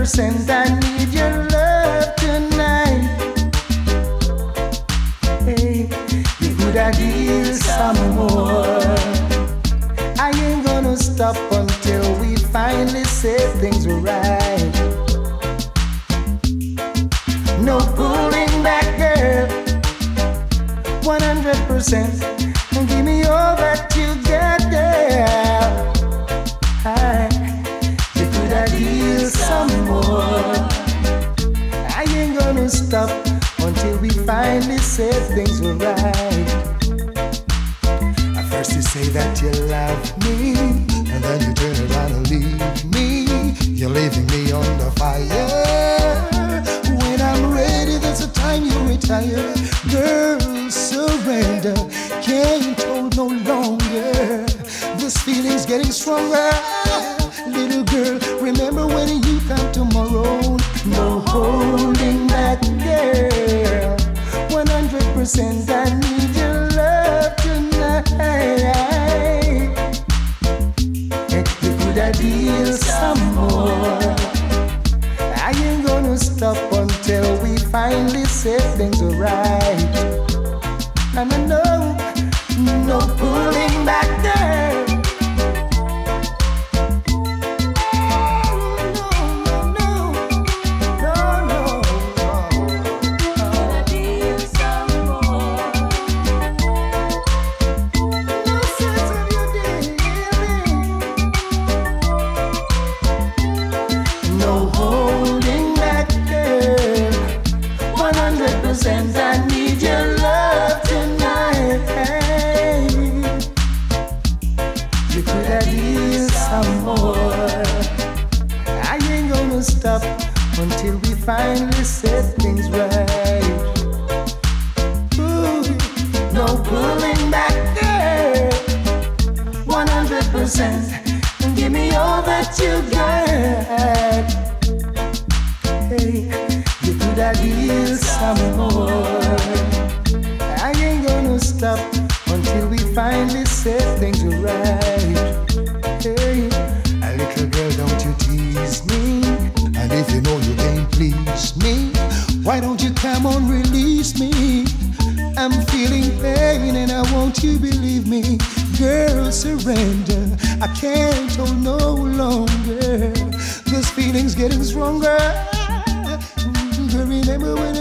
100% I need your love tonight. Hey, you could have used some more. I ain't gonna stop until we finally say things right. No pulling back, girl. 100%. Give me all that you got, girl. You could have used some more. I ain't gonna stop until we finally say things right. At first you say that you love me, and then you turn around and leave me. You're leaving me under fire. When I'm ready, that's the time you retire. Girl, surrender. Can't hold no longer. This feeling's getting stronger. Little girl, remember when you come tomorrow. No holding back, girl. 100% I need your love tonight. You could have deal some more. I ain't gonna stop until we finally set things right. And I know, no pulling back there. I need your love tonight. You could have used some more. I ain't gonna stop until we finally set things right. Ooh, no pulling back there. 100%. Give me all that you got. Hey, you could have used some more. I ain't gonna stop until we finally set things right. Hey, a little girl, don't you tease me. And if you know you can't please me, why don't you come on, release me? I'm feeling pain and I want you believe me. Girl, surrender. I can't hold no longer. This feeling's getting stronger. Remember when